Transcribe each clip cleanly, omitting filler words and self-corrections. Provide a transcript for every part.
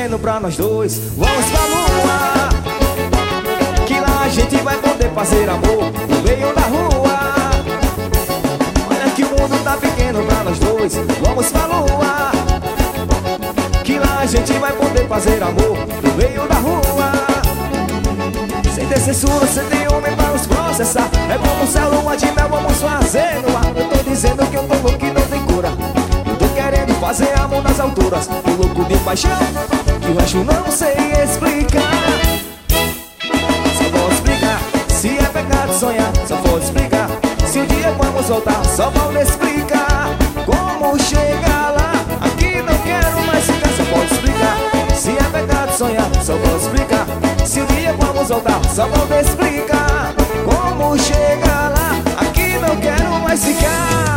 pequeno pra nós dois. Vamos pra lua, que lá a gente vai poder fazer amor no meio da rua. Olha que o mundo tá pequeno pra nós dois. Vamos pra lua, que lá a gente vai poder fazer amor no meio da rua. Sem ter censura, sem ter homem pra nos processar. É como céu, lua de mel, vamos fazer no ar. Eu tô dizendo que eu tô louco e não tem cura. Eu tô querendo fazer amor nas alturas. Tô louco de paixão, que o resto não sei explicar. Só vou explicar se é pecado sonhar. Só vou explicar se um dia vamos voltar. Só vou explicar como chegar lá. Aqui não quero mais ficar. Só vou explicar se é pecado sonhar. Só vou explicar se um dia vamos voltar. Só vou explicar como chegar lá. Aqui não quero mais ficar.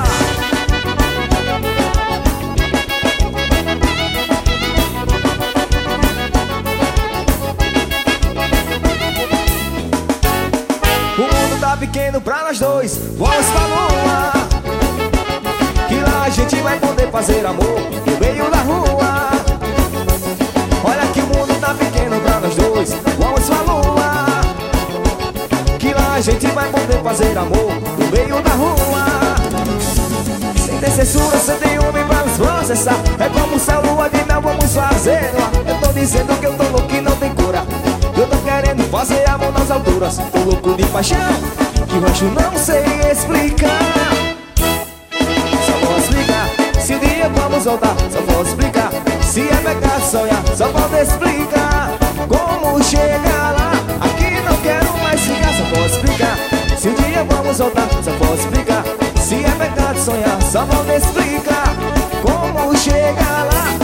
O mundo tá pequeno pra nós dois. Vamos pra lua, que lá a gente vai poder fazer amor no meio da rua. Olha que o mundo tá pequeno pra nós dois. Vamos pra lua, que lá a gente vai poder fazer amor no meio da rua. Sem ter censura, sem ter homem pra nos processar. É como céu, lua de mel, vamos fazer no ar. Eu tô dizendo que eu tô louco e não tem cura. Eu tô querendo fazer amor nas alturas. Tô louco de paixão, que o resto não sei explicar. Só vou explicar se um dia vamos voltar. Só vou explicar se é pecado sonhar. Só vou explicar como chegar lá. Aqui não quero mais ficar. Só vou explicar se um dia vamos voltar. Só vou explicar se é pecado sonhar. Só vou explicar como chegar lá.